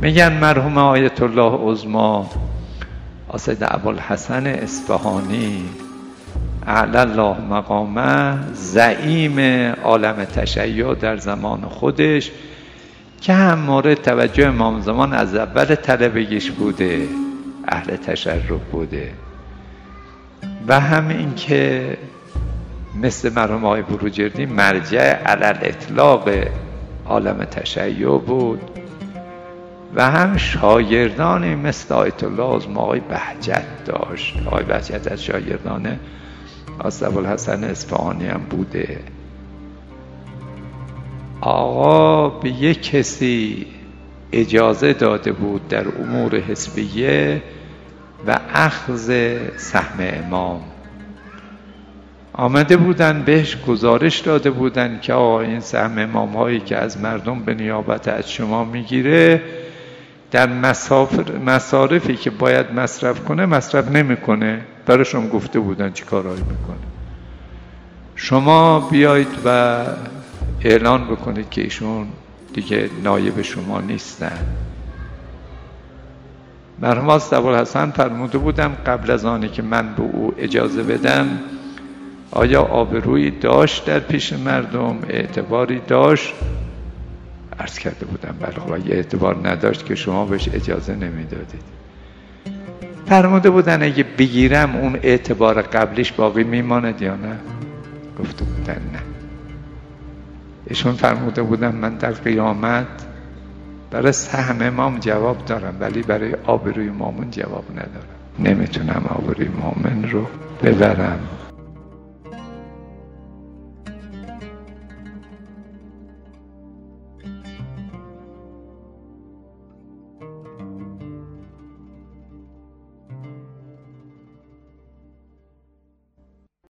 میگن مرحوم آیت الله عظما سید ابوالحسن اصفهانی اعلی الله مقامه، زعیم عالم تشیع در زمان خودش که هم مورد توجه امام زمان از اول طلبگیش بوده، اهل تشرف بوده، و هم این که مثل مرحوم آقای بروجردی مرجع علی الاطلاق عالم تشیع بود، و هم شاگردانی مثل آیت الله عظما آقای بهجت داشت. آقای بهجت از شاگردان سید ابوالحسن اصفهانی هم بوده. آقا به یک کسی اجازه داده بود در امور حزبیه و اخذ سهم امام. آمده بودن بهش گزارش داده بودن که آقا این سهم امام هایی که از مردم به نیابت از شما میگیره در مصارفی که باید مصرف کنه مصرف نمیکنه. براشون گفته بودن چی کارهایی میکنه. شما بیایید و اعلان بکنید که ایشون دیگه نایب شما نیستن. مرحوم سید ابوالحسن فرموده بودم قبل از آنی که من به او اجازه بدم آیا آبرویی داشت در پیش مردم، اعتباری داشت؟ عرض کرده بودم بله. اگه اعتبار نداشت که شما بهش اجازه نمیدادید. فرموده بودن اگه بگیرم اون اعتبار قبلیش باقی میماند یا نه؟ گفته بودن نه. ایشون فرموده بودن من در قیامت برای سهم امام جواب دارم ولی برای آبروی مؤمن جواب ندارم. نمیتونم آبروی مؤمن رو ببرم.